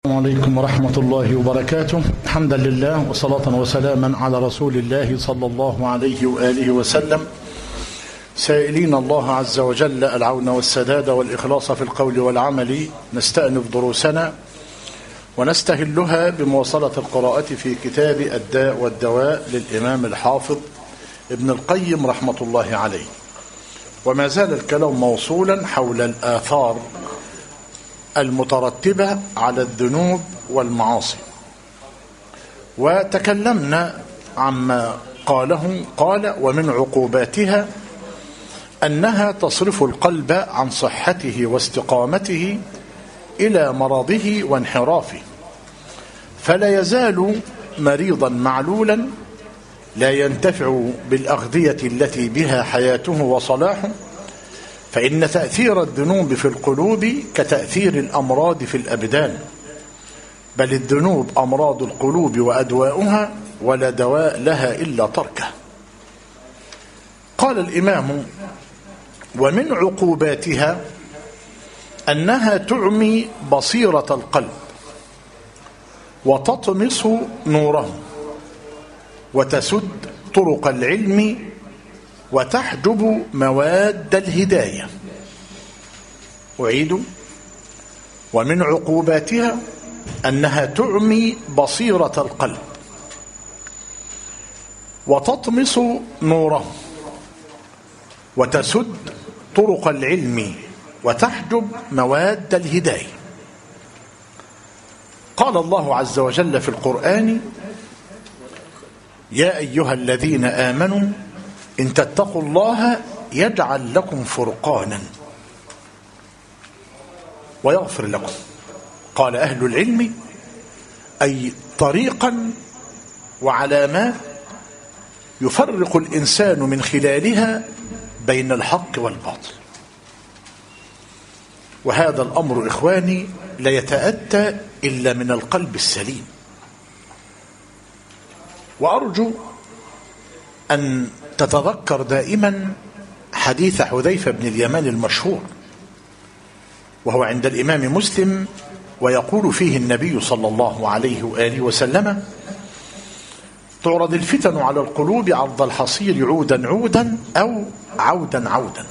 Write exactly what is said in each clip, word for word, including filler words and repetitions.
السلام عليكم ورحمة الله وبركاته. حمدا لله وصلاة وسلاما على رسول الله صلى الله عليه وآله وسلم، سائلين الله عز وجل العون والسداد والإخلاص في القول والعمل. نستأنف دروسنا ونستهلها بمواصلة القراءة في كتاب الداء والدواء للإمام الحافظ ابن القيم رحمة الله عليه، وما زال الكلام موصولا حول الآثار المترتبة على الذنوب والمعاصي، وتكلمنا عما قاله قال: ومن عقوباتها أنها تصرف القلب عن صحته واستقامته إلى مرضه وانحرافه، فلا يزال مريضا معلولا لا ينتفع بالأغذية التي بها حياته وصلاحه، فإن تأثير الذنوب في القلوب كتأثير الأمراض في الأبدان، بل الذنوب أمراض القلوب وأدواؤها، ولا دواء لها إلا تركه. قال الإمام: ومن عقوباتها أنها تعمي بصيرة القلب وتطمس نوره وتسد طرق العلم وتحجب مواد الهداية. أعيد: ومن عقوباتها أنها تعمي بصيرة القلب وتطمس نوره وتسد طرق العلم وتحجب مواد الهداية. قال الله عز وجل في القرآن: يا أيها الذين آمنوا إن تتقوا الله يجعل لكم فرقانا ويغفر لكم. قال أهل العلم: أي طريقا وعلامات يفرق الإنسان من خلالها بين الحق والباطل. وهذا الأمر إخواني لا يتأتى إلا من القلب السليم. وأرجو أن تتذكر دائما حديث حذيفة بن اليمان المشهور، وهو عند الإمام مسلم، ويقول فيه النبي صلى الله عليه وآله وسلم: تعرض الفتن على القلوب عرض الحصير عودا عودا أو عودا عودا،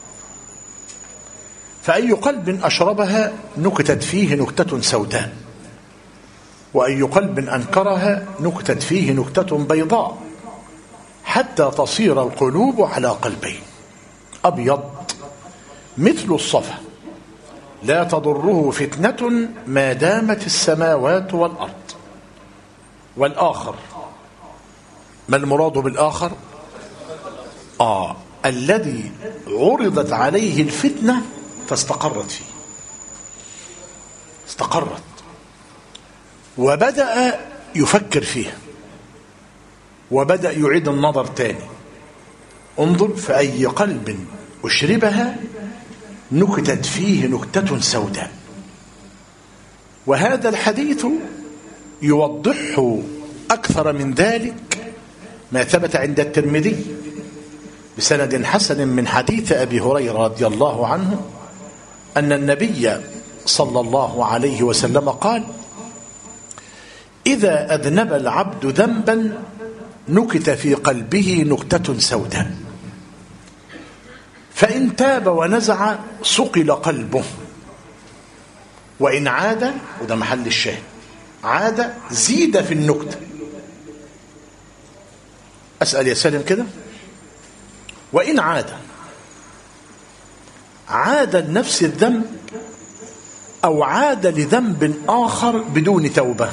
فأي قلب أشربها نكتت فيه نكتة سوداء، وأي قلب أنكرها نكتت فيه نكتة بيضاء، حتى تصير القلوب على قلبين: أبيض مثل الصفا لا تضره فتنة ما دامت السماوات والأرض. والآخر، ما المراد بالآخر؟ آه الذي عرضت عليه الفتنة فاستقرت فيه، استقرت وبدأ يفكر فيها وبدأ يعيد النظر تاني. انظر: فأي قلب أشربها نكتت فيه نكتة سوداء. وهذا الحديث يوضح أكثر من ذلك ما ثبت عند الترمذي بسند حسن من حديث أبي هريرة رضي الله عنه أن النبي صلى الله عليه وسلم قال: إذا أذنب العبد ذنبا نكت في قلبه نكتة سوداء، فإن تاب ونزع صقل قلبه، وإن عاد، وده محل الشاهد، عاد زيد في النكتة. أسأل يا سالم كده: وإن عاد، عاد لنفس الذنب أو عاد لذنب آخر بدون توبة؟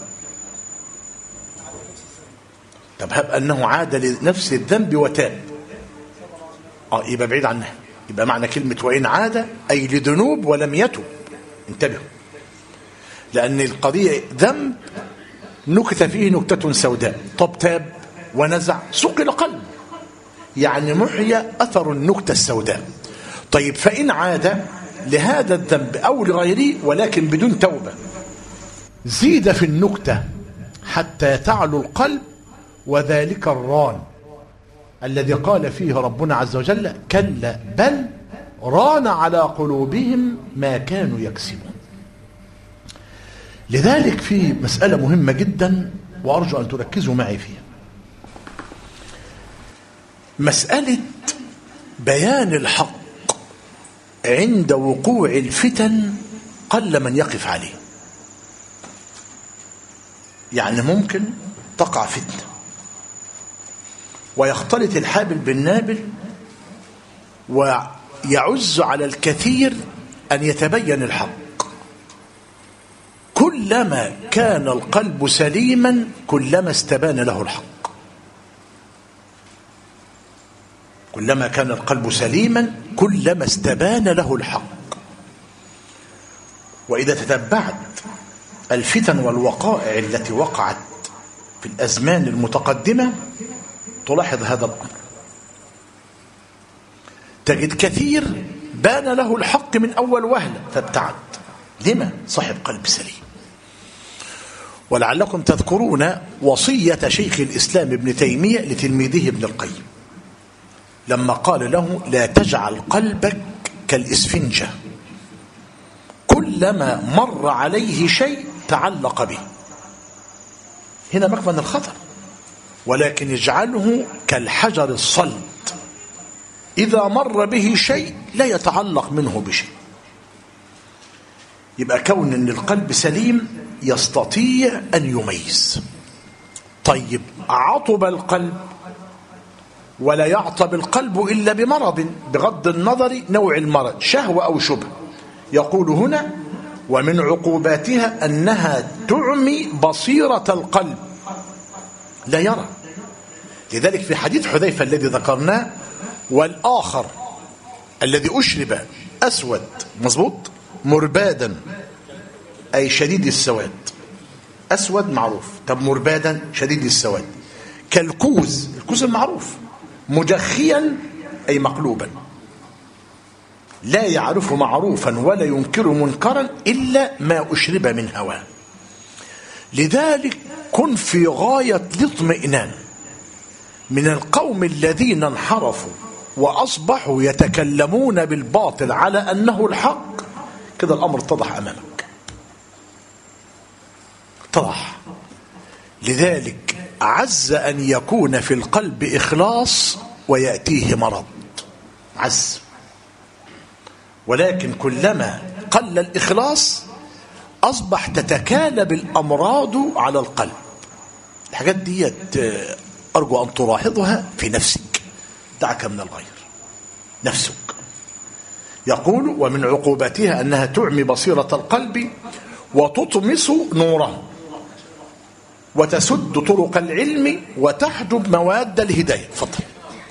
طب هب أنه عاد لنفس الذنب وتاب، آه يبقى بعيد عنها. يبقى معنى كلمة وإن عاد أي لذنوب ولم يتب. انتبهوا، لأن القضية ذنب نكت فيه نكتة سوداء، طب تاب ونزع صقل قلب، يعني محي أثر النكتة السوداء. طيب فإن عاد لهذا الذنب أو لغيره ولكن بدون توبة، زيد في النكتة حتى تعلو القلب، وذلك الران الذي قال فيه ربنا عز وجل: كلا بل ران على قلوبهم ما كانوا يكسبون. لذلك في مسألة مهمة جدا وأرجو أن تركزوا معي فيها، مسألة بيان الحق عند وقوع الفتن قل من يقف عليه. يعني ممكن تقع فتنة ويختلط الحابل بالنابل ويعز على الكثير أن يتبين الحق. كلما كان القلب سليما كلما استبان له الحق. كلما كان القلب سليما كلما استبان له الحق. وإذا تتبعت الفتن والوقائع التي وقعت في الأزمان المتقدمة تلاحظ هذا الأمر، تجد كثير بان له الحق من أول وهلة فابتعد. لما؟ صاحب قلب سليم. ولعلكم تذكرون وصية شيخ الإسلام ابن تيمية لتلميذه ابن القيم لما قال له: لا تجعل قلبك كالإسفنجة، كلما مر عليه شيء تعلق به. هنا مكمن الخطر. ولكن اجعله كالحجر الصلد، إذا مر به شيء لا يتعلق منه بشيء. يبقى كون أن القلب سليم يستطيع أن يميز. طيب، عطب القلب، ولا يعطب القلب إلا بمرض، بغض النظر نوع المرض، شهوة أو شبه. يقول هنا: ومن عقوباتها أنها تعمي بصيرة القلب، لا يرى. لذلك في حديث حذيفة الذي ذكرناه: والآخر الذي أشرب أسود، مظبوط، مربادا أي شديد السواد. أسود معروف، طب مربادا شديد السواد، كالكوز، الكوز المعروف، مجخيا أي مقلوبا، لا يعرف معروفا ولا ينكر منكرا إلا ما أشرب من هواه. لذلك كن في غاية الاطمئنان من القوم الذين انحرفوا وأصبحوا يتكلمون بالباطل على أنه الحق. كده الأمر اتضح أمامك، اتضح. لذلك عز أن يكون في القلب إخلاص ويأتيه مرض، عز. ولكن كلما قل الإخلاص أصبح تتكالب الأمراض على القلب. الحاجات دي أرجو أن تلاحظها في نفسك، دعك من الغير، نفسك. يقول: ومن عقوباتها أنها تعمي بصيرة القلب وتطمس نوره وتسد طرق العلم وتحجب مواد الهداية. فضل.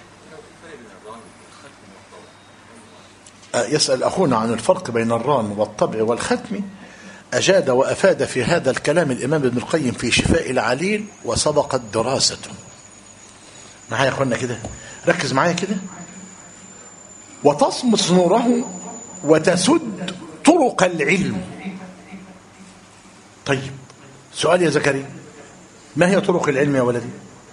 يسأل أخونا عن الفرق بين الران والطبع والختم. أجاد وأفاد في هذا الكلام الإمام ابن القيم في شفاء العليل وسبقت دراسته. معايا يا أخوانا كده، ركز معايا كده. وتصمص نوره وتسد طرق العلم. طيب، سؤال يا زكريا، ما هي طرق العلم يا ولدي؟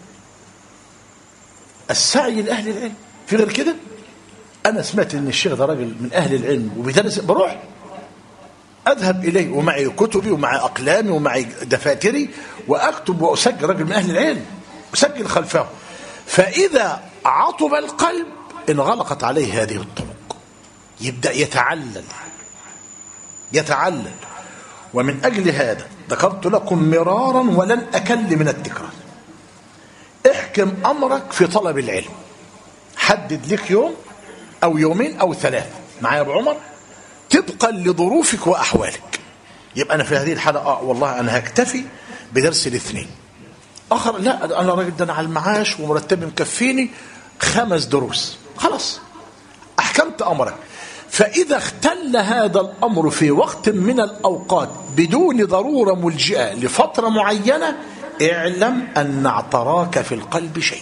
السعي لأهل العلم، في غير كده؟ أنا سمعت أن الشيخ ده راجل من أهل العلم وبيدرس، بروح أذهب إليه ومعي كتبي ومعي أقلامي ومعي دفاتري وأكتب وأسجل، راجل من أهل العلم أسجل خلفه. فإذا عطب القلب انغلقت عليه هذه الطرق، يبدأ يتعلل يتعلل. ومن أجل هذا ذكرت لكم مرارا ولن أكل من التكرار: احكم أمرك في طلب العلم، حدد لك يوم أو يومين أو ثلاثة، معايا أبو عمر، طبقا لظروفك وأحوالك. يبقى أنا في هذه الحالة آه والله أنا هكتفي بدرس الاثنين. آخر لا، أنا راجل ده أنا على المعاش ومرتبي مكفيني خمس دروس، خلاص أحكمت أمرك. فإذا اختل هذا الأمر في وقت من الأوقات بدون ضرورة ملجئة لفترة معينة، اعلم أن اعتراك في القلب شيء.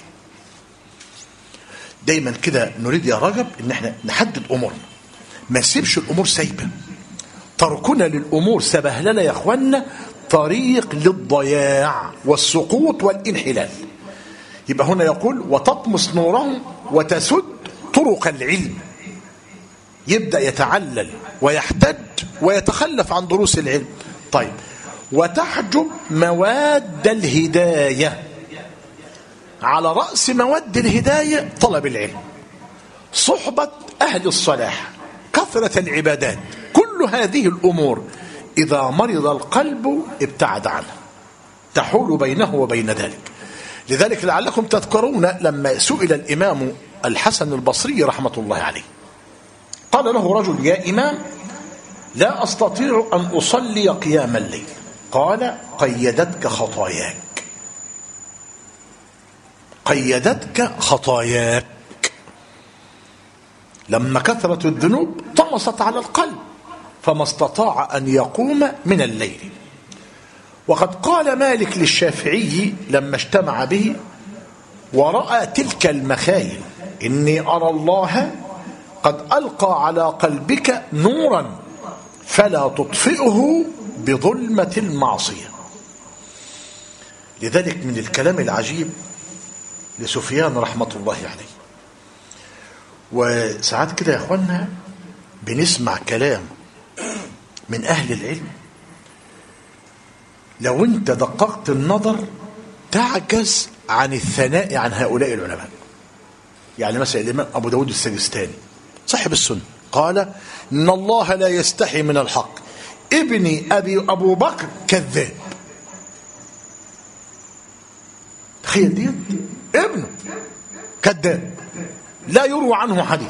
دايما كده نريد يا رجب ان احنا نحدد امورنا، ما نسيبش الامور سايبه. تركنا للامور سبهلله يا اخوانا طريق للضياع والسقوط والانحلال. يبقى هنا يقول: وتطمس نوره وتسد طرق العلم، يبدأ يتعلل ويحتج ويتخلف عن دروس العلم. طيب، وتحجب مواد الهداية. على رأس مواد الهداية طلب العلم، صحبة أهل الصلاح، كثرة العبادات، كل هذه الأمور إذا مرض القلب ابتعد عنه، تحول بينه وبين ذلك. لذلك لعلكم تذكرون لما سئل الإمام الحسن البصري رحمة الله عليه، قال له رجل: يا إمام، لا أستطيع أن أصلي قيام الليل. قال: قيدتك خطاياك، قيدتك خطاياك. لما كثرت الذنوب طمست على القلب فما استطاع أن يقوم من الليل. وقد قال مالك للشافعي لما اجتمع به ورأى تلك المخايل: إني أرى الله قد ألقى على قلبك نورا فلا تطفئه بظلمة المعصية. لذلك من الكلام العجيب لسفيان رحمة الله عليه، وساعات كده يا أخوانا بنسمع كلام من أهل العلم لو أنت دققت النظر تعجز عن الثناء عن هؤلاء العلماء. يعني مثلا الإمام أبو داود السجستاني صاحب السنة قال: إن الله لا يستحي من الحق، ابني أبي أبو بكر كذاب. تخيل دي، ابنه كذاب لا يروى عنه حديث.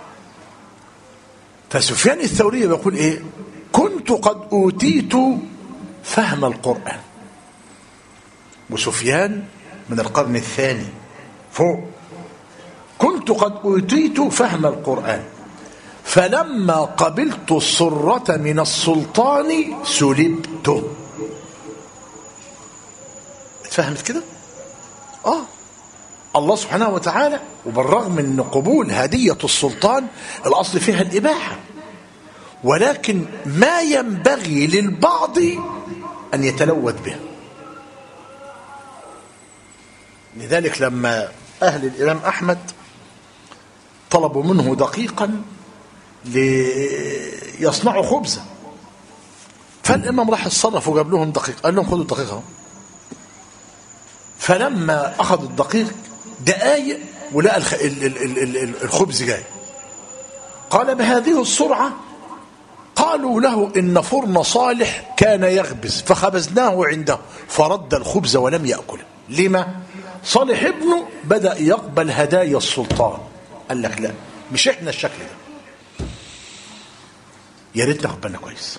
فسفيان الثوري بيقول ايه؟ كنت قد اوتيت فهم القرآن. وسفيان من القرن الثاني فوق. كنت قد اوتيت فهم القرآن فلما قبلت السرة من السلطان سلبته. اتفهمت كده؟ اه الله سبحانه وتعالى، وبالرغم من قبول هدية السلطان الأصل فيها الإباحة، ولكن ما ينبغي للبعض أن يتلوث به. لذلك لما أهل الإمام أحمد طلبوا منه دقيقا ليصنعوا خبزة، فالإمام راح اتصرف وجاب لهم دقيق، قال لهم خذوا الدقيق. فلما أخذ الدقيق دقايق ولقى الخبز جاي، قال: بهذه السرعة؟ قالوا له: إن فرن صالح كان يخبز فخبزناه عنده فرد الخبز ولم يأكله. لما؟ صالح ابنه بدأ يقبل هدايا السلطان. قال لك: لا، مش احنا الشكل ده. يا ريت ناخد بالنا كويس،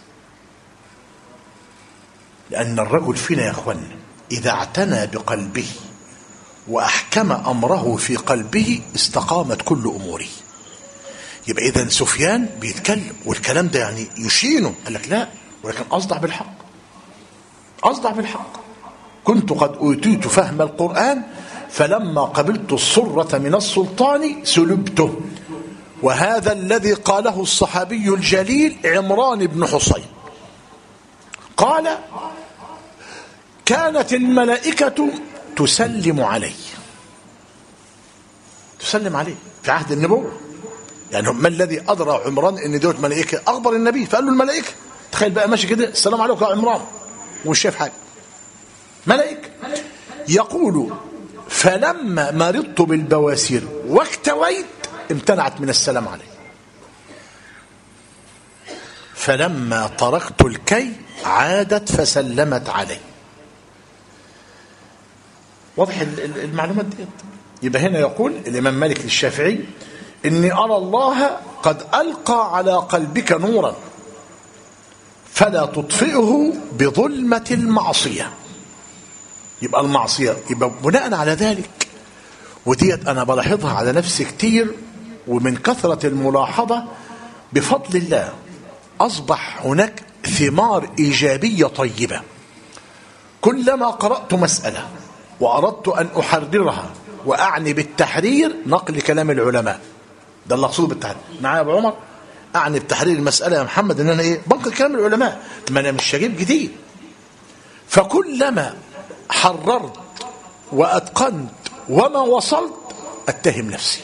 لأن الرجل فينا يا اخوانا إذا اعتنى بقلبه وأحكم أمره في قلبه استقامت كل أموره. يبقى إذن سفيان بيتكلم والكلام ده يعني يشينه. قال لك: لا، ولكن أصدع بالحق، أصدع بالحق. كنت قد أوتيت فهم القرآن فلما قبلت السرة من السلطان سلبته. وهذا الذي قاله الصحابي الجليل عمران بن حصين، قال: كانت الملائكة تسلم عليه، تسلم عليه في عهد النبوة. يعني ما الذي أدرى عمران إن دوت ملائكة؟ أخبر النبي فقال له الملائكة. تخيل بقى ماشي كده: السلام عليكم يا عمران، ومش شايف حاجة، ملائكة. يقول: فلما مرضت بالبواسير واكتويت امتنعت من السلام عليه، فلما تركت الكي عادت فسلمت عليه. واضح المعلومات دي؟ يبقى هنا يقول الإمام مالك للشافعي: إني أرى الله قد ألقى على قلبك نورا فلا تطفئه بظلمة المعصية. يبقى المعصية، يبقى بناء على ذلك، وديت أنا بلاحظها على نفسي كتير، ومن كثرة الملاحظة بفضل الله أصبح هناك ثمار إيجابية طيبة. كلما قرأت مسألة وأردت أن أحررها، وأعني بالتحرير نقل كلام العلماء، ده اللي أقصده بالتحرير. معايا يا أبو عمر؟ أعني بتحرير المسألة يا محمد إن أنا إيه؟ بنقل كلام العلماء، ما أنا مش هجيب جديد. فكلما حررت وأتقنت وما وصلت أتهم نفسي،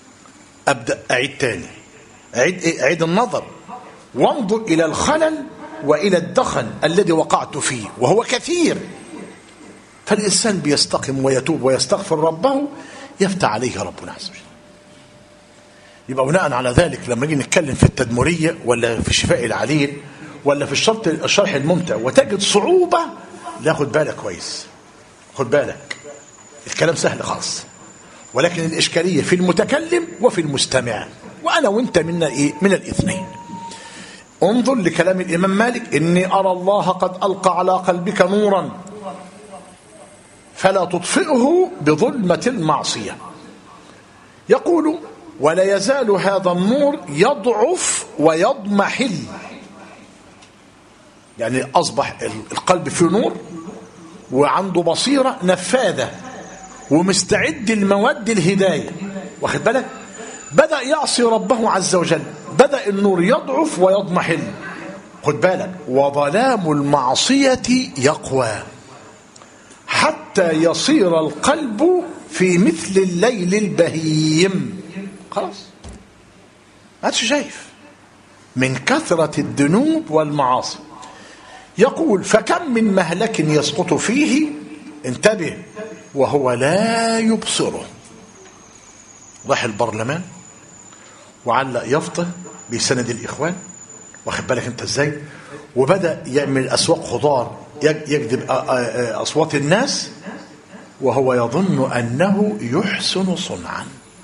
أبدأ أعيد تاني، أعيد إيه؟ أعيد النظر وانظر إلى الخلل وإلى الدخن الذي وقعت فيه وهو كثير. فالإنسان بيستقم ويتوب ويستغفر ربه يفتح عليه ربنا عز وجل. يبقى بناء على ذلك لما نيجي نتكلم في التدمرية ولا في الشفاء العليل ولا في الشرط الشرح الممتع وتجد صعوبة، لا خد بالك كويس، خد بالك الكلام سهل خالص، ولكن الإشكالية في المتكلم وفي المستمع، وأنا وإنت من إيه؟ من الاثنين. انظر لكلام الإمام مالك: إني أرى الله قد ألقى على قلبك نورا فلا تطفئه بظلمة المعصية. يقول: ولا يزال هذا النور يضعف ويضمحل، يعني أصبح القلب فيه نور وعنده بصيرة نفاذة ومستعد لمواد الهداية، واخد بالك؟ بدأ يعصي ربه عز وجل، بدأ النور يضعف ويضمحل، خد بالك، وظلام المعصية يقوى حتى يصير القلب في مثل الليل البهيم. خلاص ما عادش شايف من كثرة الذنوب والمعاصي. يقول: فكم من مهلك يسقط فيه، انتبه، وهو لا يبصره. راح البرلمان وعلق يافطة بسند الإخوان، واخد بالك انت ازاي، وبدأ يعمل أسواق خضار يجذب أصوات الناس وهو يظن أنه يحسن صنعا.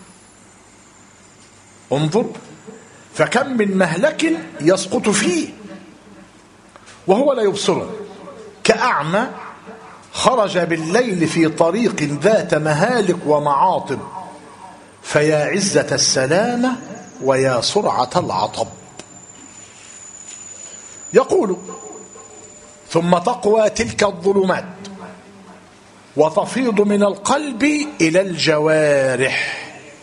انظر: فكم من مهلك يسقط فيه وهو لا يبصره، كأعمى خرج بالليل في طريق ذات مهالك ومعاطب، فيا عزة السلامة ويا سرعة العطب. يقول: ثم تقوى تلك الظلمات وتفيض من القلب إلى الجوارح.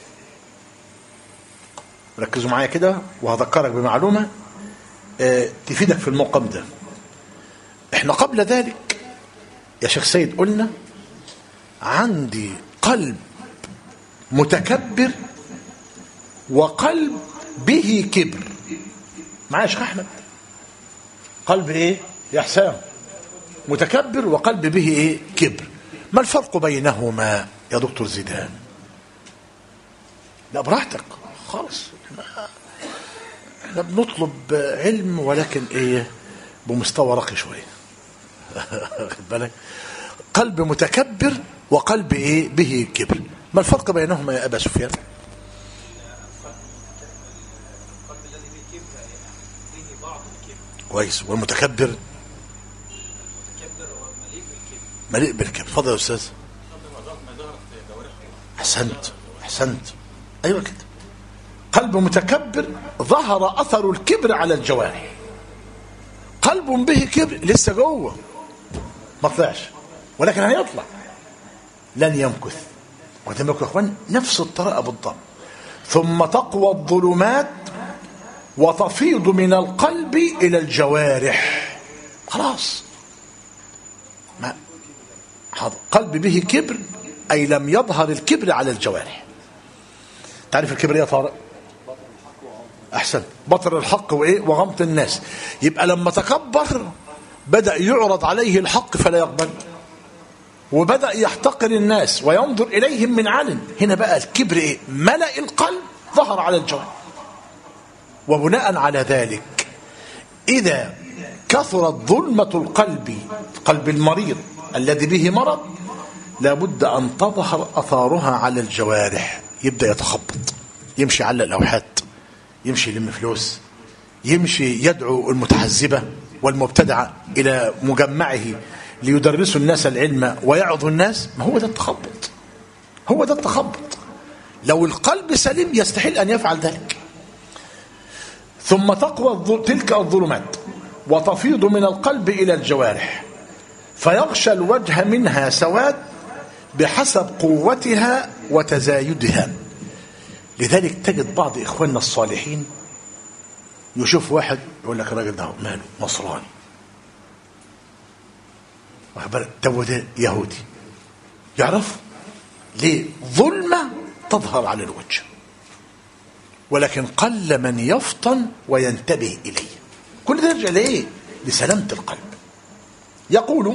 ركزوا معايا كده وهذكرك بمعلومة اه تفيدك في المقام ده. احنا قبل ذلك يا شيخ سيد قلنا عندي قلب متكبر وقلب به كبر. معايا يا شيخ احمد؟ قلب ايه يا حسام؟ متكبر وقلب به ايه؟ كبر. ما الفرق بينهما يا دكتور زيدان؟ لا براحتك خالص، احنا بنطلب علم ولكن ايه بمستوى راقي شويه. خد بالك، قلب متكبر وقلب ايه به كبر، ما الفرق بينهما يا ابا سفيان؟ القلب الذي به كبر فيه بعض الكبر كويس، والمتكبر المتكبر هو مليء بالكبر. مليء بالكبر. اتفضل يا استاذ. احسنت احسنت ايوه كده. قلب متكبر ظهر اثر الكبر على الجوارح، قلب به كبر لسه جوه ما طلعش ولكن هيطلع، لن يمكث. واخدين بالكم يا اخوان؟ نفس الطريقه بالضبط. ثم تقوى الظلمات وتفيض من القلب الى الجوارح. خلاص ما حاضر. قلب به كبر اي لم يظهر الكبر على الجوارح. تعرف الكبر يا طارق؟ احسن، بطر الحق وايه وغمط الناس. يبقى لما تكبر بدأ يعرض عليه الحق فلا يقبل، وبدأ يحتقر الناس وينظر إليهم من علن. هنا بقى الكبر إيه؟ ملأ القلب ظهر على الجوارح. وبناء على ذلك إذا كثرت ظلمة القلب، قلب المريض الذي به مرض، لابد أن تظهر أثارها على الجوارح. يبدأ يتخبط، يمشي على الأوحاد، يمشي يلم فلوس، يمشي يدعو المتحزبة والمبتدعة إلى مجمعه ليدرسوا الناس العلم ويعظوا الناس. ما هو ده التخبط، هو ده التخبط. لو القلب سليم يستحيل أن يفعل ذلك. ثم تقوى تلك الظلمات وتفيض من القلب إلى الجوارح، فيغشى الوجه منها سواد بحسب قوتها وتزايدها. لذلك تجد بعض إخواننا الصالحين يشوف واحد يقول لك الراجل ده ماله نصراني، ده ده يهودي، يعرف ليه؟ ظلمة تظهر على الوجه، ولكن قل من يفطن وينتبه إليه. كل ده يرجع ليه؟ لسلامة القلب. يقول: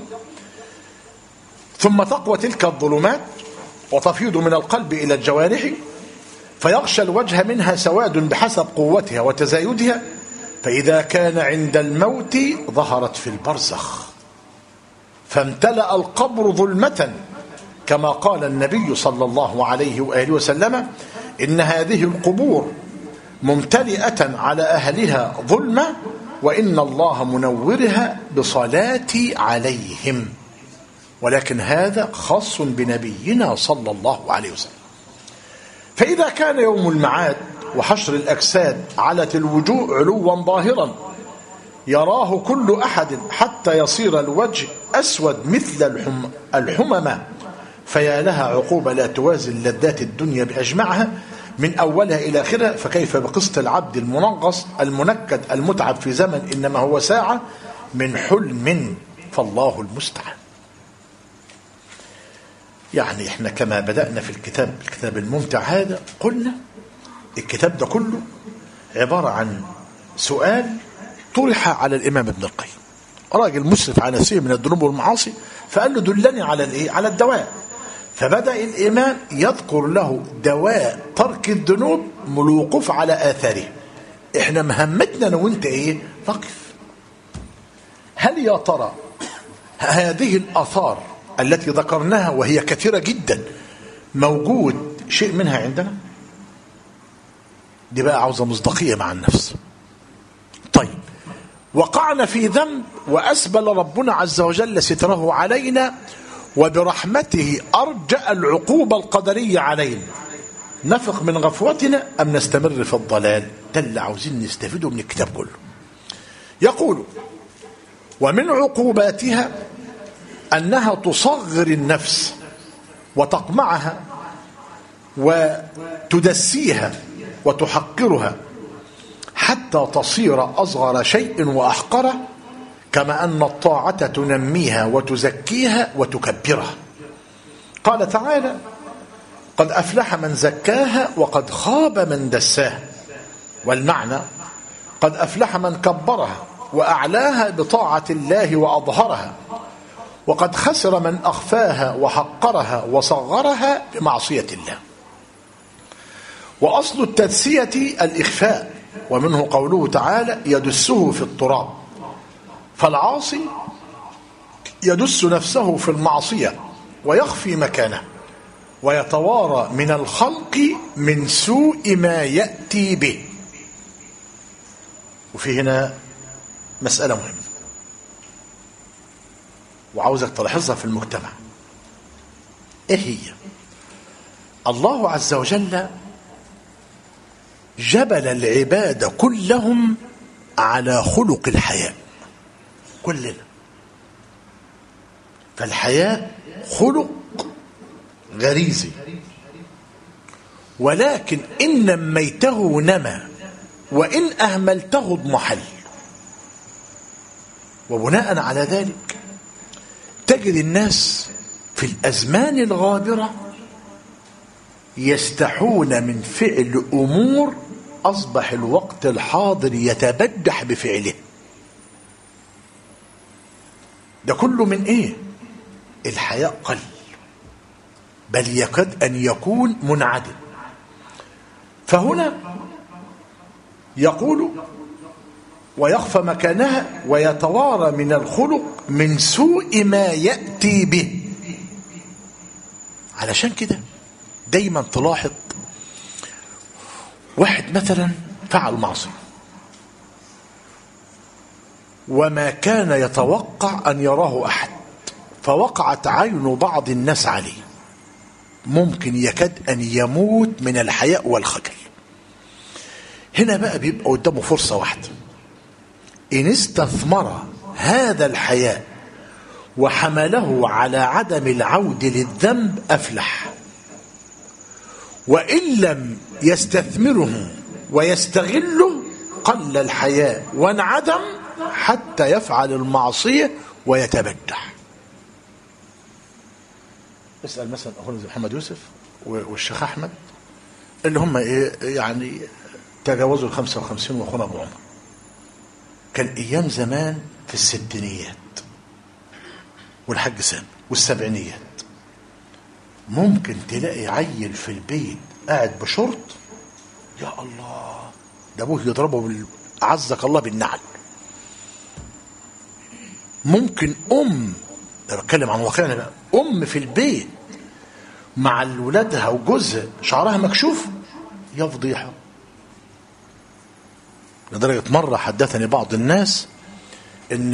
ثم تقوى تلك الظلمات وتفيض من القلب إلى الجوارح، فيغشى الوجه منها سواد بحسب قوتها وتزايدها، فإذا كان عند الموت ظهرت في البرزخ، فامتلأ القبر ظلمة، كما قال النبي صلى الله عليه وآله وسلم: إن هذه القبور ممتلئة على أهلها ظلمة، وإن الله منورها بصلاتي عليهم. ولكن هذا خاص بنبينا صلى الله عليه وسلم. فإذا كان يوم المعاد وحشر الأجساد علت الوجوه علوا ظاهرا يراه كل أحد حتى يصير الوجه أسود مثل الحم الحممة، فيا لها عقوبة لا توازي لذات الدنيا بأجمعها من أولها إلى آخرها، فكيف بقسط العبد المنغص المنكد المتعب في زمن إنما هو ساعة من حلم، فالله المستعان. يعني احنا كما بدأنا في الكتاب الكتاب الممتع هذا، قلنا الكتاب ده كله عبارة عن سؤال طرح على الإمام ابن القيم، راجل مسرف على نفسه من الذنوب والمعاصي، فقال له دلني على الايه؟ على الدواء. فبدأ الإمام يذكر له دواء ترك الذنوب ملوقف على آثاره. احنا مهمتنا انا وانت ايه؟ نقف. هل يا ترى هذه الآثار التي ذكرناها وهي كثيرة جدا موجود شيء منها عندنا؟ دي بقى عاوزة مصداقية مع النفس. طيب، وقعنا في ذنب وأسبل ربنا عز وجل ستره علينا وبرحمته أرجأ العقوبة القدرية علينا، نفق من غفوتنا أم نستمر في الضلال؟ ده اللي عاوزين نستفيده من الكتاب كله. يقول: ومن عقوباتها أنها تصغر النفس وتقمعها وتدسيها وتحقرها حتى تصير أصغر شيء وأحقره، كما أن الطاعة تنميها وتزكيها وتكبرها. قال تعالى: قد أفلح من زكاها وقد خاب من دساها. والمعنى: قد أفلح من كبرها وأعلاها بطاعة الله وأظهرها، وقد خسر من أخفاها وحقرها وصغرها بمعصية الله. وأصل التدسية الإخفاء، ومنه قوله تعالى: يدسه في التراب. فالعاصي يدس نفسه في المعصية ويخفي مكانه ويتوارى من الخلق من سوء ما يأتي به. وفي هنا مسألة مهمة وعاوزك تلاحظها في المجتمع. ايه هي؟ الله عز وجل جبل العباد كلهم على خلق الحياء، كلنا. فالحياء خلق غريزي، ولكن إن نميته نمى وإن أهملته اضمحل. وبناء على ذلك تجد الناس في الأزمان الغابرة يستحون من فعل أمور أصبح الوقت الحاضر يتبجح بفعله. ده كله من إيه؟ الحياء قل، بل يكاد أن يكون منعدم. فهنا يقول: ويخفى مكانها ويتوارى من الخلق من سوء ما يأتي به. علشان كده دايما تلاحظ واحد مثلا فعل معصية وما كان يتوقع أن يراه أحد، فوقعت عين بعض الناس عليه، ممكن يكاد أن يموت من الحياء والخجل. هنا بقى بيبقى قدامه فرصة واحدة، إن استثمر هذا الحياء وحمله على عدم العود للذنب أفلح، وإن لم يستثمره ويستغله قل الحياء وانعدم حتى يفعل المعصية ويتبجح. اسأل مثلا أخونا محمد يوسف والشيخ أحمد اللي هم إيه يعني تجاوزوا الخمسة وخمسين، وأخونا أبو عمر كان أيام زمان في الستينيات والحاج سام والسبعينيات ممكن تلاقي عيل في البيت قاعد بشورت، يا الله ده ابوه يضربه بال... عزك الله بالنعل. ممكن ام، ده بتكلم عن واقعنا بقى، ام في البيت مع ولادها وجوزها شعرها مكشوف، يا فضيحه. لدرجه مره حدثني بعض الناس ان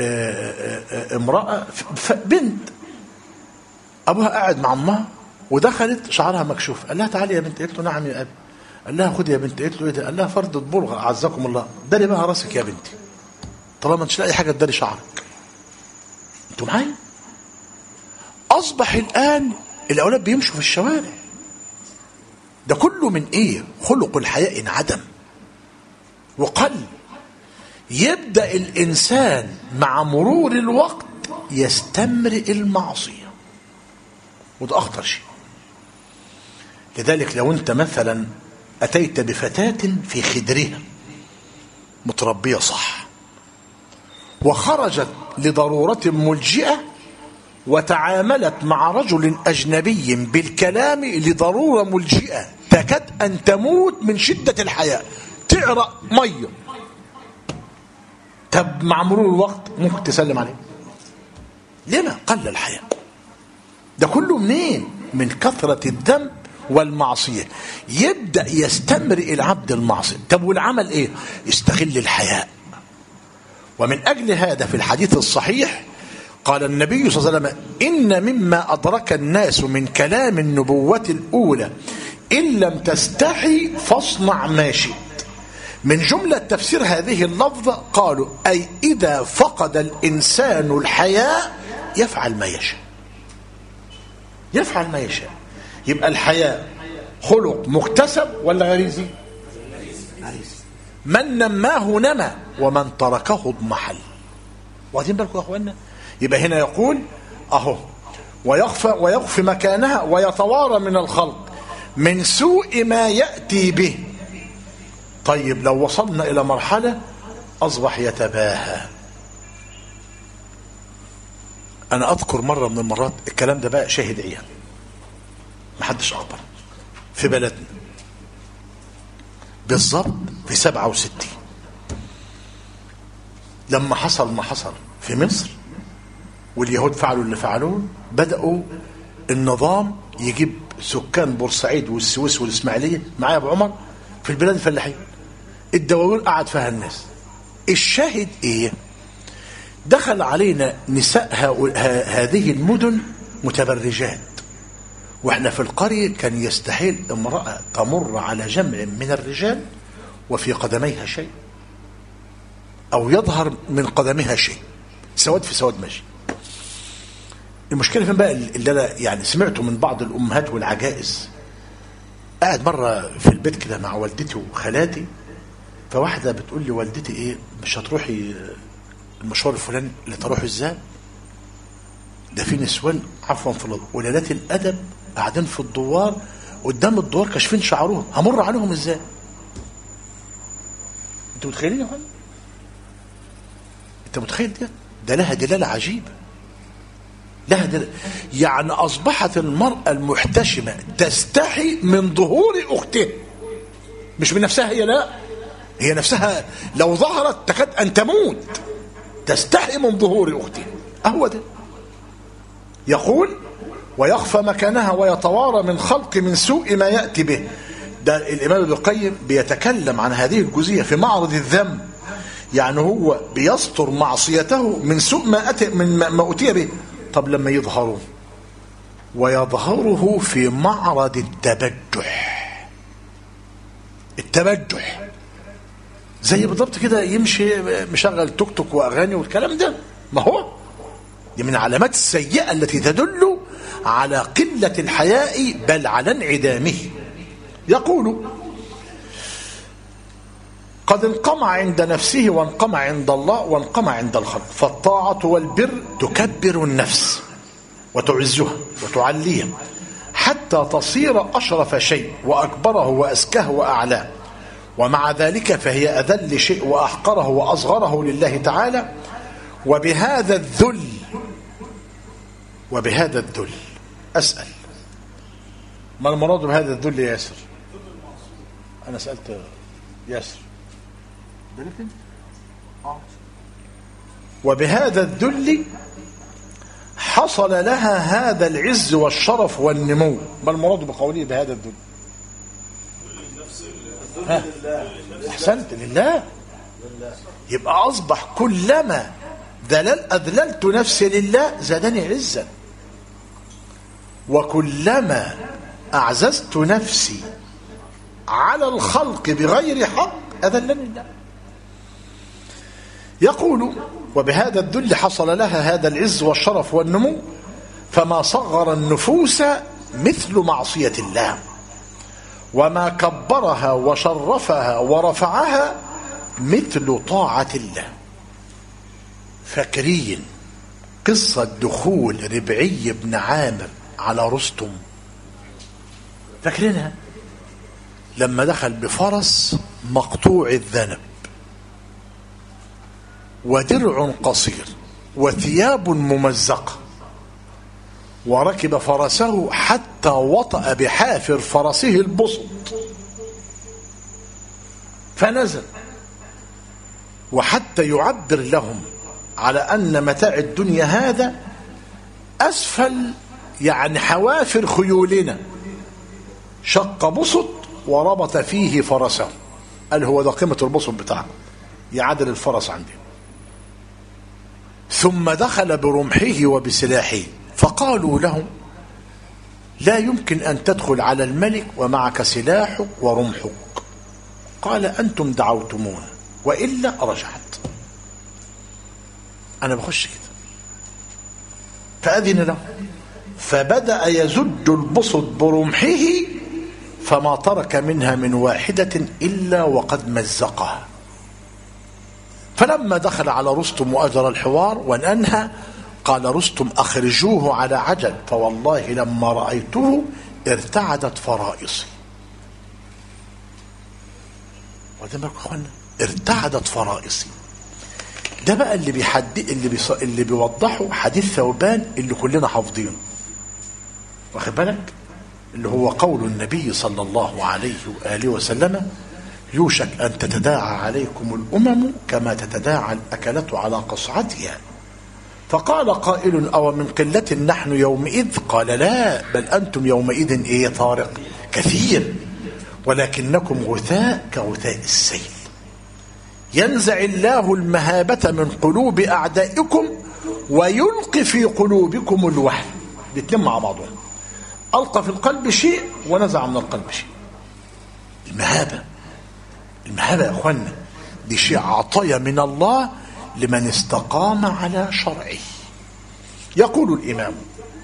امراه بنت ابوها قاعد مع امها ودخلت شعرها مكشوف، قال لها تعالي يا بنت، قالت له نعم يا ابي، قال لها خدي يا بنت، قالت له ايه ده؟ قال لها فرد بلغه اعزكم الله، داري بقى راسك يا بنتي طالما مش لاقي حاجه تداري شعرك. انتوا معايا؟ اصبح الان الاولاد بيمشوا في الشوارع، ده كله من ايه؟ خلق الحياء انعدم وقل. يبدا الانسان مع مرور الوقت يستمرئ المعصيه، وده اخطر شيء. لذلك لو انت مثلا اتيت بفتاه في خدرها متربيه صح وخرجت لضروره ملجئه وتعاملت مع رجل اجنبي بالكلام لضروره ملجئه تكاد ان تموت من شده الحياء، تعرق ميه، طب مع مرور الوقت ممكن تسلم عليه. لما قل الحياء؟ ده كله منين؟ من كثرة الذنب والمعصية. يبدأ يستمرئ العبد المعصية. طب والعمل ايه؟ يستغل الحياء. ومن أجل هذا في الحديث الصحيح قال النبي صلى الله عليه وسلم: إن مما أدرك الناس من كلام النبوة الأولى إن لم تستحي فاصنع ما شئت. من جملة تفسير هذه اللفظة قالوا أي إذا فقد الإنسان الحياء يفعل ما يشاء، يفعل ما يشاء. يبقى الحياء خلق مكتسب ولا غريزي؟ غريزي. من نماه نمى ومن تركه اضمحل. واخدين بالكم يا اخوانا؟ يبقى هنا يقول اهو ويخفى ويخفي مكانها ويتوارى من الخلق من سوء ما يأتي به. طيب لو وصلنا إلى مرحلة أصبح يتباهى. أنا أذكر مرة من المرات الكلام ده بقى شاهد عيان، محدش أخبر، في بلدنا بالضبط في سبعة وستين لما حصل ما حصل في مصر واليهود فعلوا اللي فعلوه، بدأوا النظام يجيب سكان بورسعيد والسويس والإسماعيلية معايا أبو عمر في البلاد الفلاحية، الدواوين قعد فيها الناس. الشاهد ايه؟ دخل علينا نساء هذه المدن متبرجات، واحنا في القرية كان يستحيل امرأة تمر على جمع من الرجال وفي قدميها شيء او يظهر من قدمها شيء، سواد في سواد ماشي. المشكلة فين بقى اللي انا يعني سمعته من بعض الامهات والعجائز. قاعد مرة في البيت كده مع والدتي وخالاتي، فواحدة بتقول لي والدتي ايه مش هتروحي المشوار الفلاني؟ اللي تروحي ازاي؟ ده في نسوان عفوا في ولادات الادب قاعدين في الدوار قدام الدوار كاشفين شعرهم، همر عليهم ازاي؟ انتوا متخيلين يا فندم؟ انت متخيل ده؟ ده لها دلاله عجيبه، لها دلاله. يعني اصبحت المراه المحتشمه تستحي من ظهور اختها، مش من نفسها هي، لا هي نفسها لو ظهرت تكاد ان تموت، تستحي من ظهور اختها. اهو ده يقول ويخفى مكانها ويتوارى من خلق من سوء ما يأتي به. ده الإمام ابن القيم بيتكلم عن هذه الجزئية في معرض الذنب، يعني هو بيستر معصيته من سوء ما أتي من ما أتي به. طب لما يظهروا ويظهره في معرض التبجح، التبجح زي بالضبط كده يمشي مشغل توك توك وأغاني والكلام ده، ما هو دي من علامات السيئة التي تدل على قلة الحياء بل على انعدامه. يقول قد انقمع عند نفسه وانقمع عند الله وانقمع عند الخلق، فالطاعة والبر تكبر النفس وتعزها وتعليها حتى تصير أشرف شيء وأكبره وأزكاه وأعلاه، ومع ذلك فهي أذل شيء وأحقره وأصغره لله تعالى. وبهذا الذل وبهذا الذل أسأل، ما المراد بهذا الذل يا ياسر؟ أنا سألت ياسر. وبهذا الذل حصل لها هذا العز والشرف والنمو. ما المراد بقوله بهذا الذل؟ ها؟ أحسنت، لله. يبقى أصبح كلما ذلل أذللت نفسي لله زادني عزا، وكلما أعززت نفسي على الخلق بغير حق أذلني الله. يقول وبهذا الذل حصل لها هذا العز والشرف والنمو، فما صغر النفوس مثل معصية الله، وما كبرها وشرفها ورفعها مثل طاعة الله. فاكرين قصة دخول ربعي بن عامر على رستم؟ فاكرينها؟ لما دخل بفرس مقطوع الذنب ودرع قصير وثياب ممزقة، وركب فرسه حتى وطأ بحافر فرسه البسط فنزل، وحتى يعبر لهم على أن متاع الدنيا هذا أسفل يعني حوافر خيولنا. شق بسط وربط فيه فرسه، قال هو ده قيمة البسط بتاعه، يعادل الفرس عندي. ثم دخل برمحه وبسلاحه، فقالوا له لا يمكن أن تدخل على الملك ومعك سلاحك ورمحك. قال أنتم دعوتمون وإلا رجعت. أنا بخش كده. فأذن له، فبدأ يزج البسط برمحه، فما ترك منها من واحدة إلا وقد مزقها. فلما دخل على رستم وأجرى الحوار وأنهى، قال رستم أخرجوه على عجل، فوالله لما رأيته ارتعدت فرائصي. وده أخوانا ارتعدت فرائصي. ده بقى اللي بيحدد اللي بيص... اللي بيوضحه حديث ثوبان اللي كلنا حافظينه، واخد بالك؟ اللي هو قول النبي صلى الله عليه وآله وسلم: يوشك أن تتداعى عليكم الأمم كما تتداعى الأكلة على قصعتها. فقال قائل: أو من قلة نحن يومئذ؟ قال: لا، بل أنتم يومئذ إيه طارق كثير، ولكنكم غثاء كغثاء السيل. ينزع الله المهابة من قلوب أعدائكم ويلقي في قلوبكم الوحل. الاثنين مع بعضهم، ألقى في القلب شيء ونزع من القلب شيء. المهابة المهابة يا أخوانا دي شيء عطايا من الله لمن استقام على شرعه. يقول الإمام: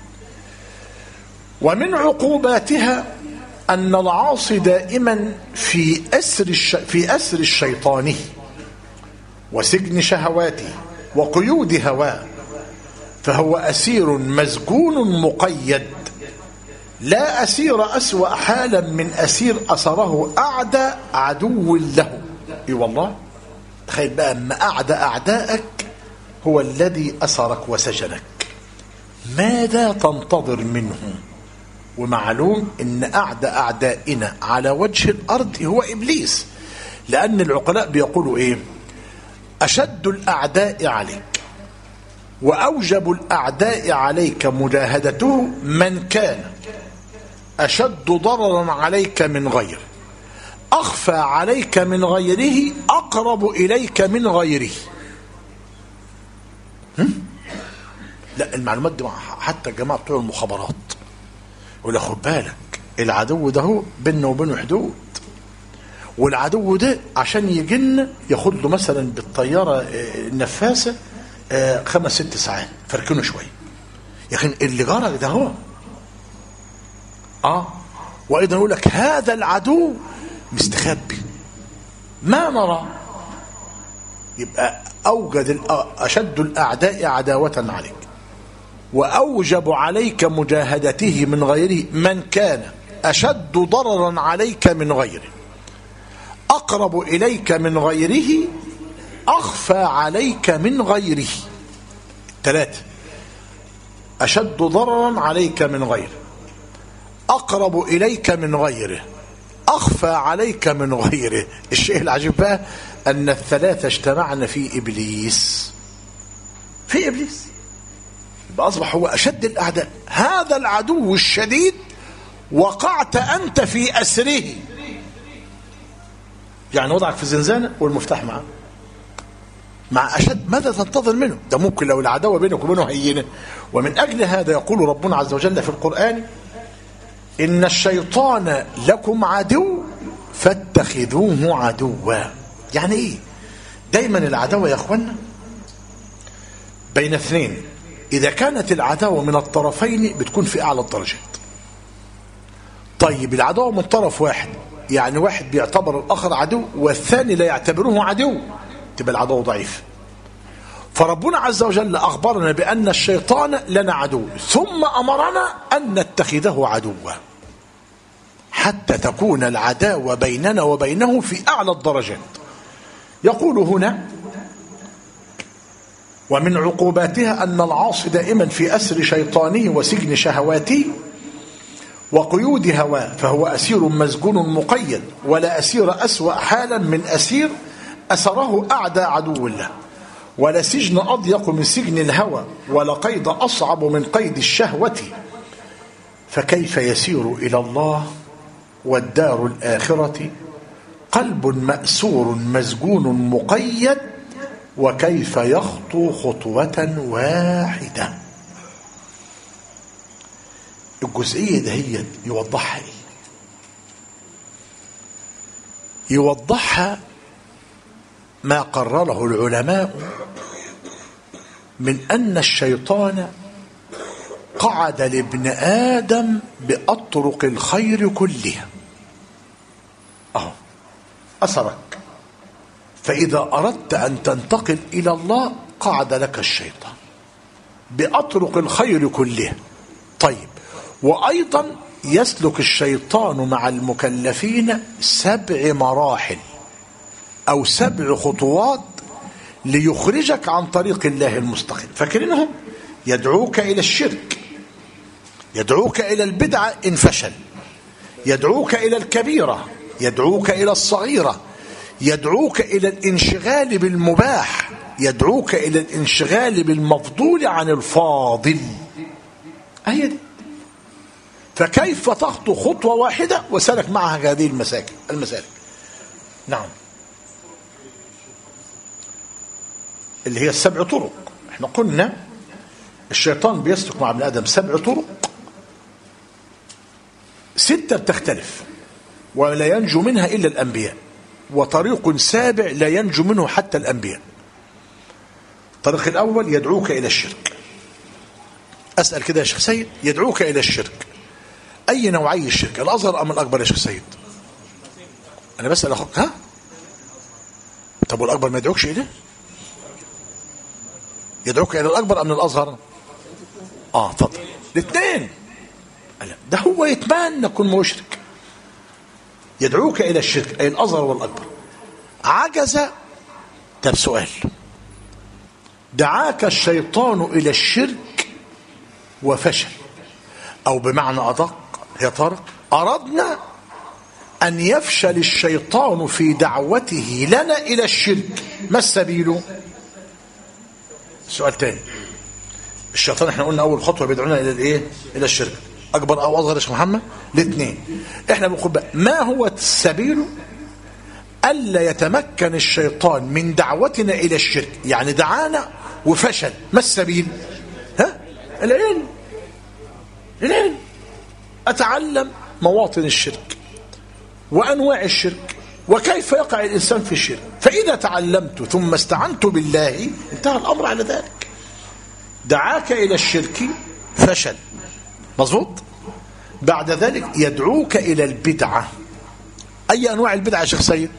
ومن عقوباتها أن العاصي دائما في أسر الش... في أسر الشيطان وسجن شهواته وقيود هواه، فهو أسير مسجون مقيد، لا أسير أسوأ حالا من أسير أسره أعدى عدو له. إي والله، تخيل بقى أما أعدى أعدائك هو الذي أسرك وسجنك، ماذا تنتظر منه؟ ومعلوم ان اعدى اعدائنا على وجه الارض هو ابليس، لان العقلاء بيقولوا ايه؟ اشد الاعداء عليك واوجب الاعداء عليك مجاهدته من كان اشد ضررا عليك من غيره، اخفى عليك من غيره، اقرب اليك من غيره. هم؟ لا، المعلومات دي حتى الجماعه بتوع المخابرات ولا خد بالك، العدو ده هو بيننا وبينه حدود، والعدو ده عشان يجن ياخد له مثلا بالطياره النفاسه خمس ست ساعات، فركنه شويه يا اخي اللي جرى ده هو. اه وايضا يقول لك هذا العدو مستخبي ما نرى، يبقى اوجد اشد الاعداء عداوه عليك وأوجب عليك مجاهدته من غيره من كان أشد ضررا عليك من غيره، أقرب إليك من غيره أخفى عليك من غيره. ثلاثة، أشد ضررا عليك من غيره أقرب إليك من غيره أخفى عليك من غيره. الشيء العجيب بقى أن الثلاثة اجتمعنا في إبليس، في إبليس يبقى أصبح هو أشد الأعداء. هذا العدو الشديد وقعت أنت في أسره، يعني وضعك في زنزانة والمفتاح معه مع أشد. ماذا تنتظر منه؟ ده ممكن لو العداوة بينك وبينه هينة. ومن أجل هذا يقول ربنا عز وجل في القرآن: إن الشيطان لكم عدو فاتخذوه عدوا. يعني إيه؟ دايما العداوة يا أخوانا بين اثنين، إذا كانت العداوة من الطرفين بتكون في أعلى الدرجات. طيب العداوة من طرف واحد، يعني واحد بيعتبر الآخر عدو والثاني لا يعتبره عدو، تبقى العداوة ضعيف. فربنا عز وجل أخبرنا بأن الشيطان لنا عدو، ثم أمرنا أن نتخذه عدوا حتى تكون العداوة بيننا وبينه في أعلى الدرجات. يقول هنا: ومن عقوباتها أن العاصي دائما في أسر شيطانه وسجن شهواته وقيود هواه، فهو أسير مسجون مقيد، ولا أسير أسوأ حالا من أسير أسره أعدى عدو الله، ولا سجن أضيق من سجن الهوى، ولا قيد أصعب من قيد الشهوة. فكيف يسير إلى الله والدار الآخرة قلب مأسور مسجون مقيد، وكيف يخطو خطوة واحدة. الجزئية ده هي يوضحها إيه؟ يوضحها ما قرره العلماء من أن الشيطان قعد لابن آدم بأطرق الخير كلها. أهو أسرك، فإذا أردت أن تنتقل إلى الله قعد لك الشيطان بأطرق الخير كلها. طيب، وأيضا يسلك الشيطان مع المكلفين سبع مراحل أو سبع خطوات ليخرجك عن طريق الله المستقيم. فاكرينهم؟ يدعوك إلى الشرك، يدعوك إلى البدعة إن فشل، يدعوك إلى الكبيرة، يدعوك إلى الصغيرة، يدعوك إلى الانشغال بالمباح، يدعوك إلى الانشغال بالمفضول عن الفاضل. أهي دي. فكيف تخطو خطوة واحدة وسلك معها هذه المساكن المسالك؟ نعم، اللي هي السبع طرق. احنا قلنا الشيطان بيسلك مع ابن آدم سبع طرق، ستة بتختلف ولا ينجو منها إلا الأنبياء، وطريق سابع لا ينجو منه حتى الأنبياء. الطريق الأول يدعوك إلى الشرك. أسأل كده يا شيخ سيد، يدعوك إلى الشرك، أي نوعي الشرك؟ الأصغر أم الأكبر يا شيخ سيد؟ أنا بسأل أخوك. ها؟ طب والأكبر ما يدعوكش إليه؟ يدعوك إلى الأكبر أم الأصغر؟ آه فضل الاثنين. ده هو يتمنى يكون مشرك. يدعوك إلى الشرك أي الأصغر والأكبر. عجز. طب سؤال، دعاك الشيطان إلى الشرك وفشل، أو بمعنى أدق يا طارق، أردنا أن يفشل الشيطان في دعوته لنا إلى الشرك، ما السبيل؟ سؤال تاني. الشيطان احنا قلنا أول خطوة بيدعونا إلى الإيه؟ إلى الشرك، أكبر أو أصغر يا شيخ محمد؟ الاثنين. احنا بنقول بقى ما هو السبيل ألا يتمكن الشيطان من دعوتنا إلى الشرك؟ يعني دعانا وفشل، ما السبيل؟ ها؟ العلم. العلم. أتعلم مواطن الشرك وأنواع الشرك وكيف يقع الإنسان في الشرك، فإذا تعلمت ثم استعنت بالله انتهى الأمر على ذلك. دعاك إلى الشرك فشل، مظبوط. بعد ذلك يدعوك إلى البدعة. أي أنواع البدعة يا شيخ سيد؟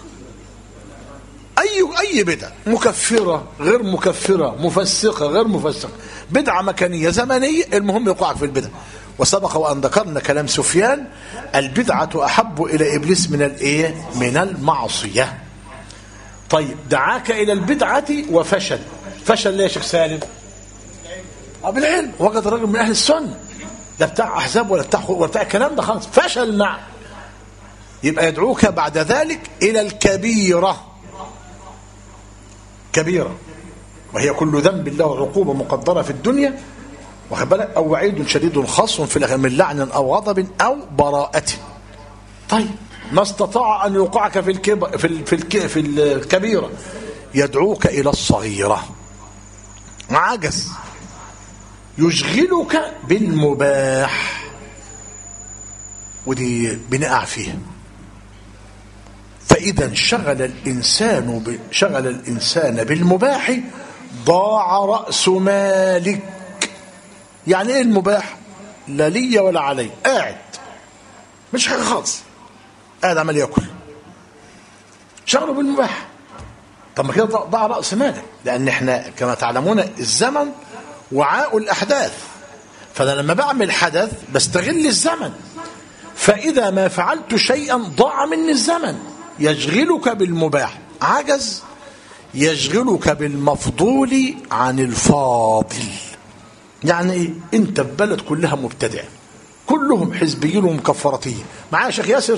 أي أي بدعة، مكفرة غير مكفرة، مفسقة غير مفسقة، بدعة مكانية زمنية، المهم يقعك في البدعة. وسبق وأن ذكرنا كلام سفيان: البدعة أحب إلى إبليس من الإيه؟ من المعصية. طيب دعاك إلى البدعة وفشل. فشل ليه يا شيخ سالم؟ بالعلم. وجد رجل من أهل السنة، لا بتاع أحزاب ولا بتاع ولا بتاع الكلام ده خالص، فشل معه. يبقى يدعوك بعد ذلك إلى الكبيرة. كبيرة وهي كل ذنب له عقوبة مقدرة في الدنيا، واخد بالك، أو وعيد شديد خاص في الآخرة من لعن أو غضب أو براءة. طيب ما استطاع أن يوقعك في الكب... في ال... في, الك... في الكبيرة، يدعوك إلى الصغيرة. عجز، يشغلك بالمباح، ودي بنقع فيها. فإذا انشغل الإنسان ب... شغل الإنسان بالمباح ضاع رأس مالك. يعني إيه المباح؟ لا لي ولا علي، قاعد مش حاجة خالص، قاعد عمال يأكل، شغله بالمباح. طب ما كده ضاع رأس مالك، لأن احنا كما تعلمون الزمن وعاء الأحداث، فأنا لما بعمل حدث بستغل الزمن، فإذا ما فعلت شيئا ضاع مني الزمن. يشغلك بالمباح. عجز، يشغلك بالمفضول عن الفاضل. يعني ايه؟ انت في بلد كلها مبتدع، كلهم حزبيين ومكفرتيين، معايا شيخ ياسر؟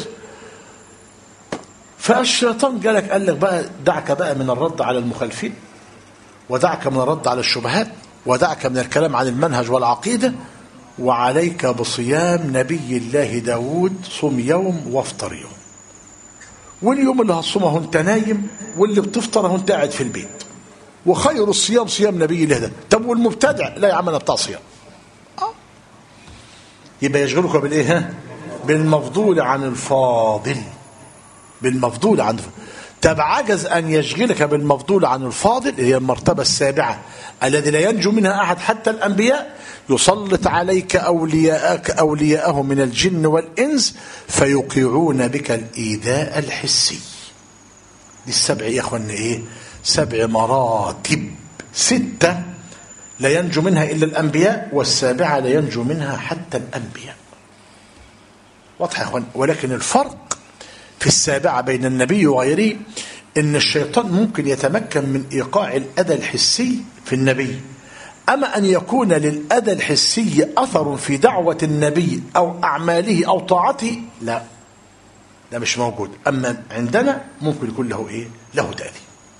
فالشيطان جالك قال لك بقى دعك بقى من الرد على المخالفين، ودعك من الرد على الشبهات، ودعك من الكلام عن المنهج والعقيدة، وعليك بصيام نبي الله داود، صم يوم وافطر يوم. واليوم اللي هتصومه انت نايم، واللي بتفطره انت قاعد في البيت، وخير الصيام صيام نبي الله ده. طب والمبتدع لا يا عم انا بتاع صيام. اه يبقى يشغلك بالايه؟ بالمفضول عن الفاضل. بالمفضول عن الفاضل. طب عجز ان يشغلك بالمفضول عن الفاضل، هي المرتبه السابعه الذي لا ينجو منها احد حتى الانبياء. يسلط عليك اولياءك اولياءه من الجن والانس فيوقعون بك الايذاء الحسي. دي السبع يا اخوان ايه؟ سبع مراتب، ستة لا ينجو منها إلا الأنبياء، والسابعة لا ينجو منها حتى الأنبياء. واضح يا أخوان؟ ولكن الفرق في السابعة بين النبي وغيره إن الشيطان ممكن يتمكن من إيقاع الأذى الحسي في النبي، أما أن يكون للأذى الحسي أثر في دعوة النبي أو أعماله أو طاعته لا، ده مش موجود. أما عندنا ممكن يكون له إيه؟ له تأثير.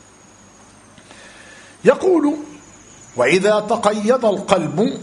يقول: وإذا تقيض القلب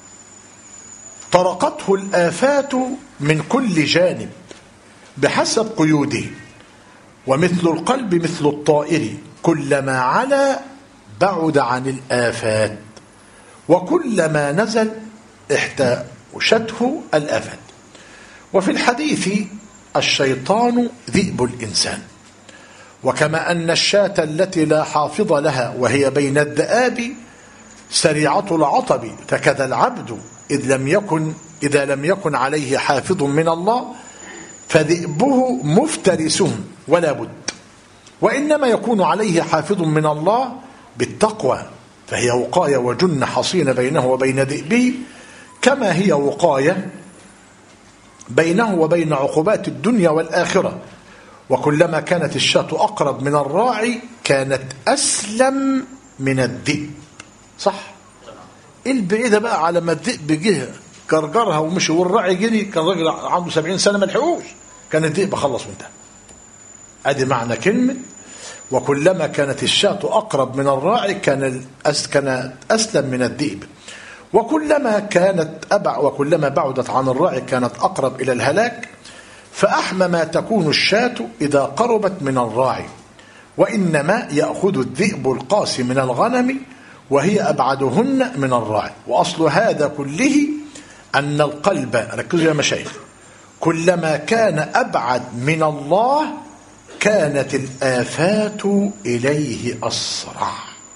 طرقته الآفات من كل جانب بحسب قيوده، ومثل القلب مثل الطائر كلما علا بعد عن الآفات، وكلما نزل احتوشته الآفات. وفي الحديث: الشيطان ذئب الإنسان. وكما أن الشاة التي لا حافظ لها وهي بين الذئاب سريعة العطب، فكذا العبد إذ لم يكن إذا لم يكن عليه حافظ من الله فذئبه مفترسه ولا بد. وإنما يكون عليه حافظ من الله بالتقوى، فهي وقاية وجنة حصين بينه وبين ذئبه، كما هي وقاية بينه وبين عقوبات الدنيا والآخرة. وكلما كانت الشاة أقرب من الراعي كانت أسلم من الذئب. صح؟ البعيدة بقى على ما الذئب جه جرجرها ومشي والراعي جري، كان راجل عنده سبعين سنة ما لحقوش، كان الذئب خلص وانتهى. ادي معنى كلمة وكلما كانت الشاة أقرب من الراعي كان كانت أسلم من الذئب، وكلما كانت أبع وكلما بعدت عن الراعي كانت أقرب إلى الهلاك. فأحمى ما تكون الشاة إذا قربت من الراعي، وإنما يأخذ الذئب القاسي من الغنم وهي أبعدهن من الراعي. وأصل هذا كله أن القلب، ركزوا يا مشايخ، كلما كان أبعد من الله كانت الآفات إليه أسرع.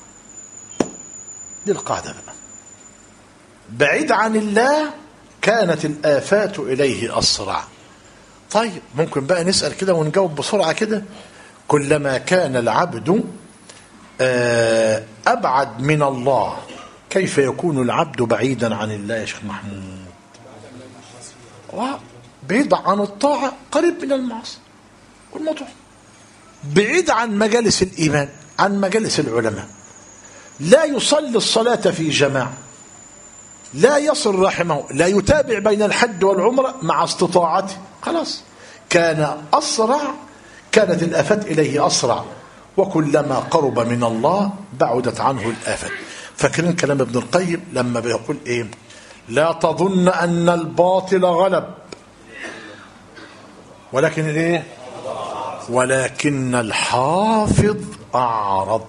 دي القاعدة بقى، بعيد عن الله كانت الآفات إليه أسرع. طيب ممكن بقى نسأل كده ونجاوب بسرعة كده. كلما كان العبد أبعد من الله كيف يكون العبد بعيدا عن الله يا شيخ محمود؟ بعيد عن الطاعة قريب من المعاصي. والموضوع بعيد عن مجالس الإيمان، عن مجالس العلماء، لا يصلي الصلاة في جماعة، لا يصل رحمه، لا يتابع بين الحج والعمرة مع استطاعته، خلاص كان أسرع، كانت الآفات إليه أسرع، وكلما قرب من الله بعدت عنه الآفات. فاكرين كلام ابن القيم لما بيقول إيه؟ لا تظن أن الباطل غلب، ولكن إيه؟ ولكن الحافظ أعرض.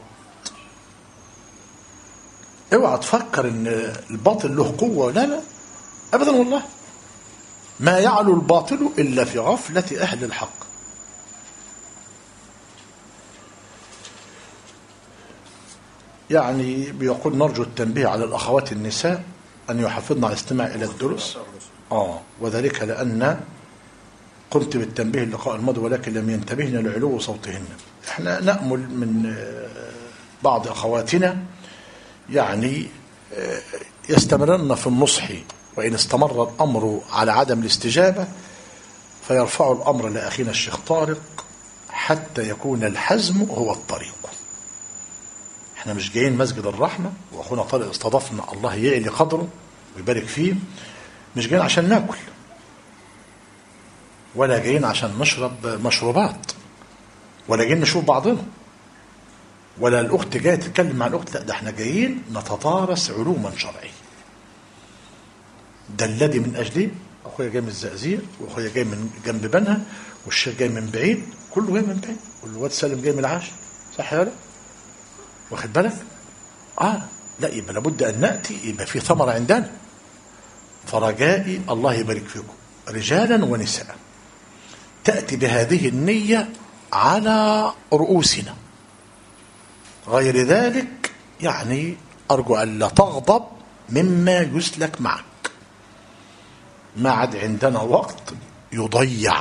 اوعى تفكر ان الباطل له قوة، لا لا ابدا والله، ما يعلو الباطل الا في غفلة اهل الحق. يعني بيقول نرجو التنبيه على الاخوات النساء ان يحافظن على الاستماع الى الدروس، اه وذلك لان قمت بالتنبيه اللقاء الماضي ولكن لم ينتبهن لعلو صوتهن. احنا نأمل من بعض اخواتنا يعني يستمرن في النصح، وإن استمر الأمر على عدم الاستجابة فيرفع الأمر لأخينا الشيخ طارق حتى يكون الحزم هو الطريق. احنا مش جايين مسجد الرحمة، وأخونا طارق استضافنا الله يعلي قدره ويبارك فيه، مش جايين عشان ناكل ولا جايين عشان نشرب مشروبات ولا جايين نشوف بعضنا ولا الأخت جاية تتكلم مع الأخت، لا ده احنا جايين نتدارس علوما شرعية. ده الذي من أجله أخويا جاي من الزقازيق، وأخويا جاي من جنب بنها، والشيخ جاي من بعيد، كله جاي من بعيد، والواد سالم جاي من العاشر، صح يا لا؟ واخد بالك؟ آه لا يبقى لابد أن نأتي، يبقى في ثمرة عندنا. فرجائي الله يبارك فيكم رجالا ونساء تأتي بهذه النية على رؤوسنا، غير ذلك يعني أرجو أن لا تغضب مما يسلك معك. ما عاد عندنا وقت يضيع،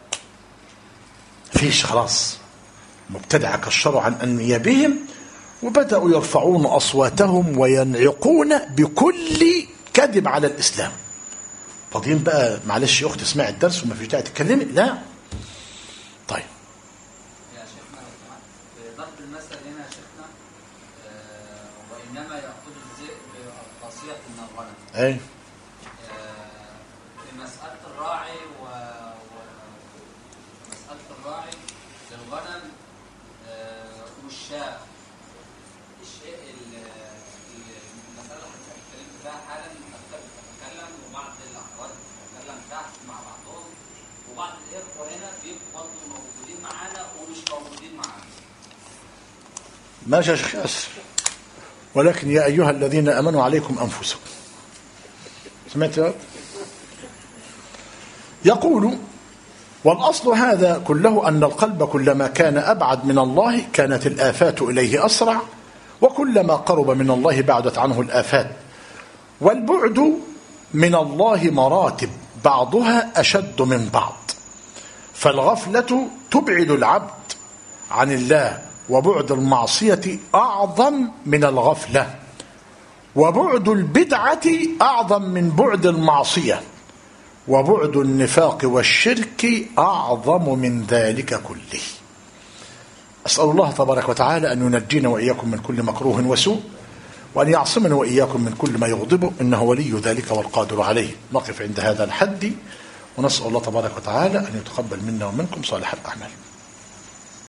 فيش خلاص. مبتدع كشروا عن أنيابهم وبدأوا يرفعون أصواتهم وينعقون بكل كذب على الإسلام. فاضيين بقى معلش يا أختي اسمعي الدرس وما فيش داعي تتكلمي، لا. طيب اي في مسألة الراعي ومسألة الراعي للغنم والشاة، الشيء المسألة اللي هتكلم فيها حالا، هتكلم وبعض الأخوات هتكلم تحت مع بعضهم، وبعض الإخوة هنا بيبقوا برضه موجودين معانا ومش موجودين معانا. ماشي يا شيخ ياسر، ولكن يا أيها الذين آمنوا عليكم أنفسكم. سمعت؟ يقول والأصل هذا كله أن القلب كلما كان أبعد من الله كانت الآفات إليه أسرع، وكلما قرب من الله بعدت عنه الآفات. والبعد من الله مراتب بعضها أشد من بعض، فالغفلة تبعد العبد عن الله، وبعد المعصية أعظم من الغفلة، وبعد البدعة أعظم من بعد المعصية، وبعد النفاق والشرك أعظم من ذلك كله. أسأل الله تبارك وتعالى أن ينجينا وإياكم من كل مكروه وسوء، وأن يعصمنا وإياكم من كل ما يغضبه، إنه ولي ذلك والقادر عليه. نقف عند هذا الحد ونسأل الله تبارك وتعالى أن يتقبل منا ومنكم صالح الأعمال.